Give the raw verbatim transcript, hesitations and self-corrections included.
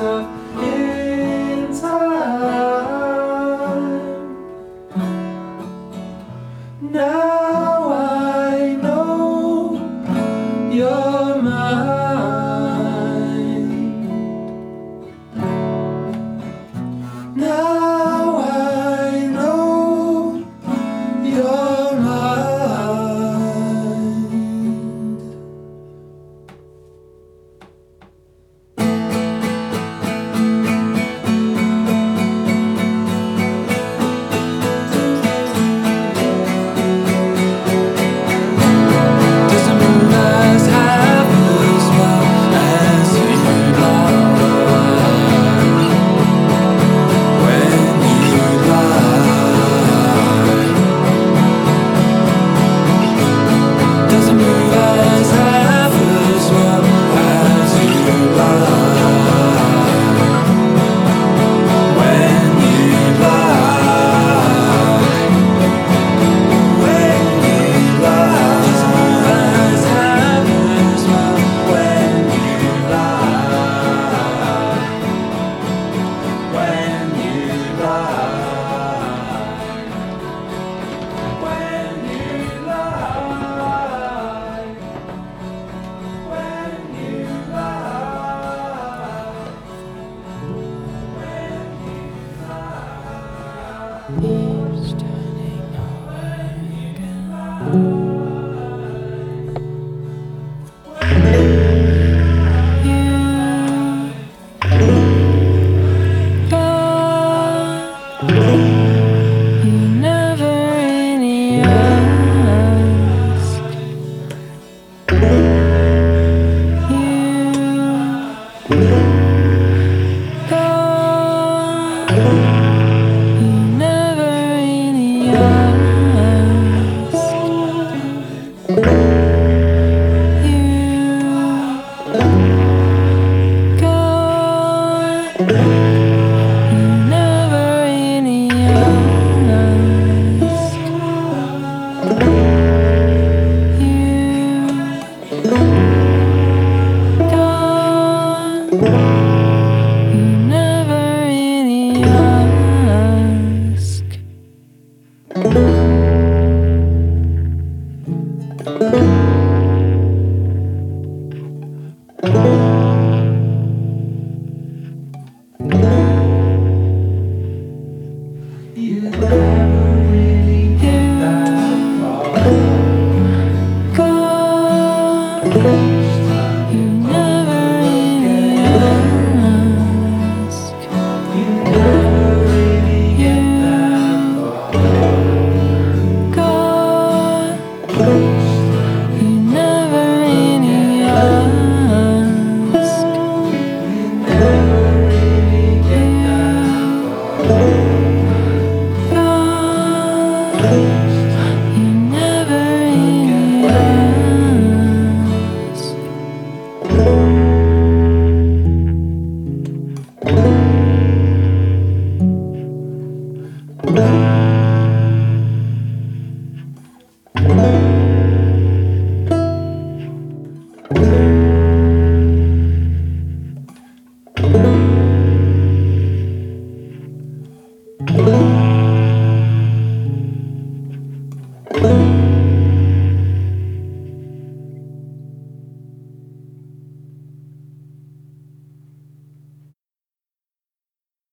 stuff in time. Now I know you're mine. Now I know you're mine. Doesn't move as half as well as you are when you lie. Doesn't move as half as well as you lie when you lie. When you lie, doesn't move as half as well when you lie. When you lie. When you lie. When you lie. Keeps turning away again. You never really ask. You go. You never really ask. You go. You never really ask. You go. You never really ask. You never really get that far. Go. You never really ask. You never really get that far. Go. You never really ask. You never really get that far. You never really ask. Thank you.